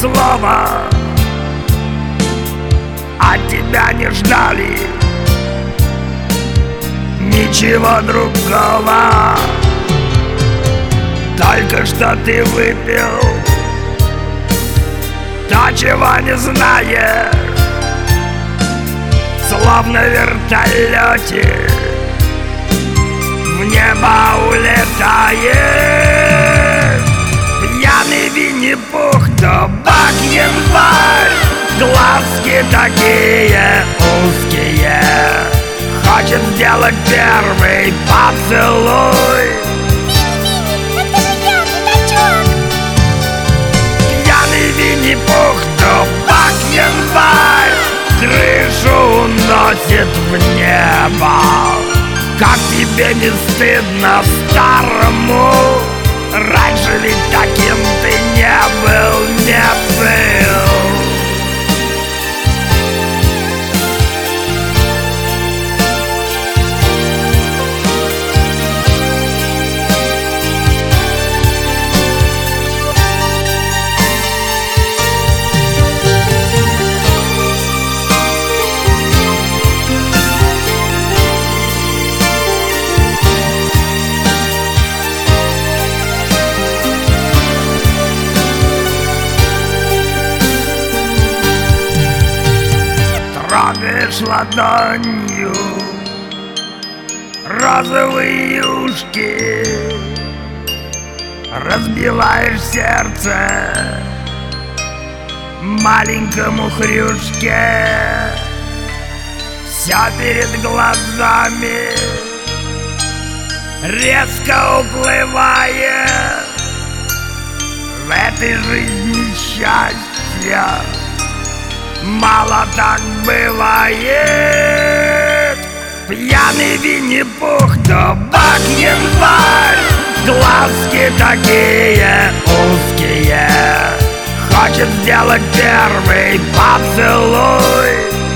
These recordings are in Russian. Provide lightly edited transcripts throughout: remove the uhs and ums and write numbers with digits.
слова от тебя не ждали, ничего другого. Только что ты выпил то, чего не знаешь, словно в вертолете в небо улетаешь. Пьяный Винни-Пух, табак, январь, глазки такие узкие, хочет сделать первый поцелуй. Пьяный Винни-Пух, табак, январь, крышу уносит в небо. Как тебе не стыдно, старому? Раньше ведь таким ты не был, не был. Трогаешь ладонью розовые юшки, разбиваешь сердце маленькому хрюшке. Все перед глазами резко уплывает. В этой жизни счастья мало так бывает. Пьяный Винни-Пух, табак, январь, глазки такие узкие, хочет сделать первый поцелуй.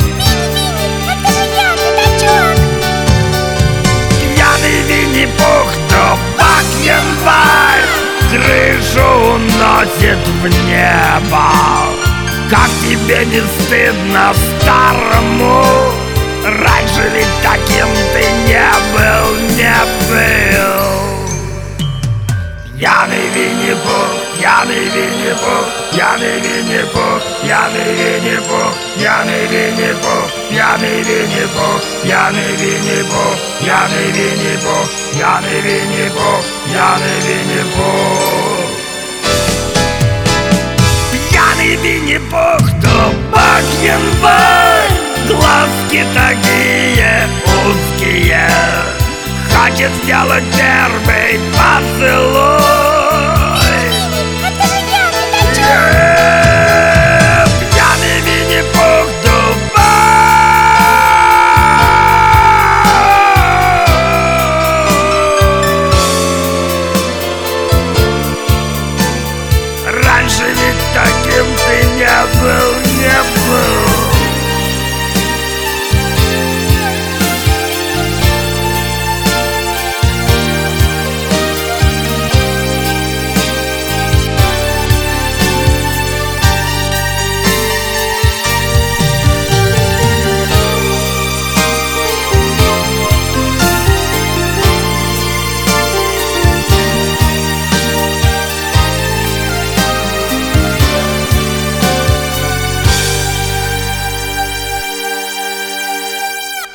Пьяный Винни-Пух, табак, январь, крышу уносит в небо. Как тебе не стыдно, старому? Раньше ведь таким ты не был, не был. Пьяный Винни-Пух, пьяный Винни-Пух, пьяный Винни-Пух, пьяный Винни-Пух, пьяный Винни-Пух, пьяный Винни-Пух, пьяный Винни-Пух, пьяный Винни-Пух, пьяный Винни-Пух, пьяный Винни-Пух. Пьяный Винни-Пух, табак, январь, глазки такие узкие, хочет сделать первый поцелуй. Пьяный Винни-Пух, табак. Раньше ведь таким ты не был, не был.